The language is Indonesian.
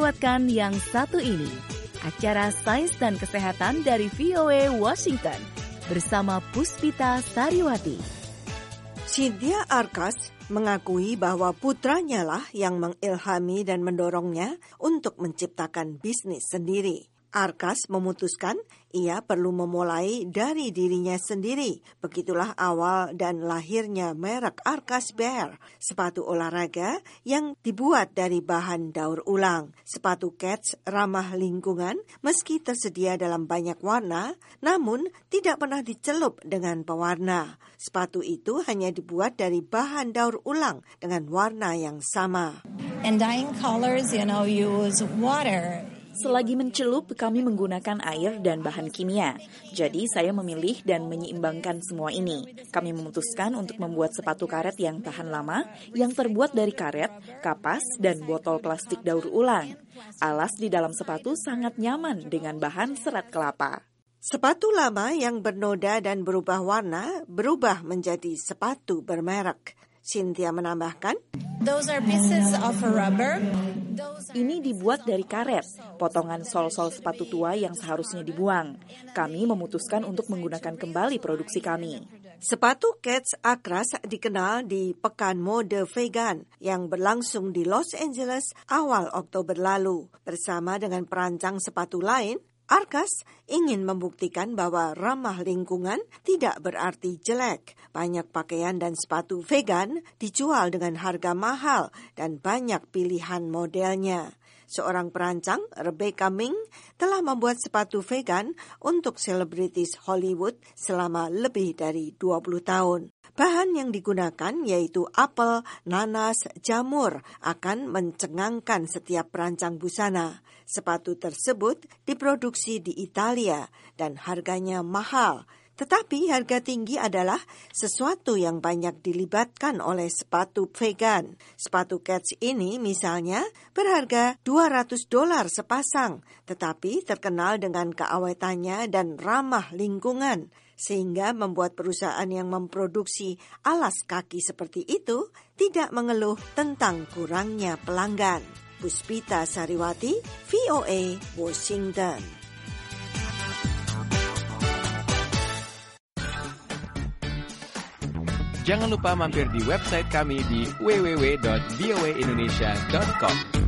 lewatkan yang satu ini, acara Sains dan Kesehatan dari VOA Washington bersama Puspita Sariwati. Cynthia Arkas mengakui bahwa putranya lah yang mengilhami dan mendorongnya untuk menciptakan bisnis sendiri. Arkas memutuskan ia perlu memulai dari dirinya sendiri. Begitulah awal dan lahirnya merek Arkas Bear, sepatu olahraga yang dibuat dari bahan daur ulang. Sepatu kets ramah lingkungan meski tersedia dalam banyak warna, namun tidak pernah dicelup dengan pewarna. Sepatu itu hanya dibuat dari bahan daur ulang dengan warna yang sama. And dyeing colors, use water. Selagi mencelup, kami menggunakan air dan bahan kimia. Jadi saya memilih dan menyeimbangkan semua ini. Kami memutuskan untuk membuat sepatu karet yang tahan lama, yang terbuat dari karet, kapas, dan botol plastik daur ulang. Alas di dalam sepatu sangat nyaman dengan bahan serat kelapa. Sepatu lama yang bernoda dan berubah warna berubah menjadi sepatu bermerek. Cynthia menambahkan, Those are pieces of rubber. Ini dibuat dari karet, potongan sol-sol sepatu tua yang seharusnya dibuang. Kami memutuskan untuk menggunakan kembali produksi kami. Sepatu kets Arkas dikenal di Pekan Mode Vegan yang berlangsung di Los Angeles awal Oktober lalu. Bersama dengan perancang sepatu lain, Arkas ingin membuktikan bahwa ramah lingkungan tidak berarti jelek. Banyak pakaian dan sepatu vegan dijual dengan harga mahal dan banyak pilihan modelnya. Seorang perancang, Rebecca Ming, telah membuat sepatu vegan untuk selebritis Hollywood selama lebih dari 20 tahun. Bahan yang digunakan yaitu apel, nanas, jamur akan mencengangkan setiap perancang busana. Sepatu tersebut diproduksi di Italia dan harganya mahal. Tetapi harga tinggi adalah sesuatu yang banyak dilibatkan oleh sepatu vegan. Sepatu kets ini misalnya berharga $200 sepasang, tetapi terkenal dengan keawetannya dan ramah lingkungan, sehingga membuat perusahaan yang memproduksi alas kaki seperti itu tidak mengeluh tentang kurangnya pelanggan. Puspita Sariwati, VOA, Washington. Jangan lupa mampir di website kami di www.voaindonesia.com.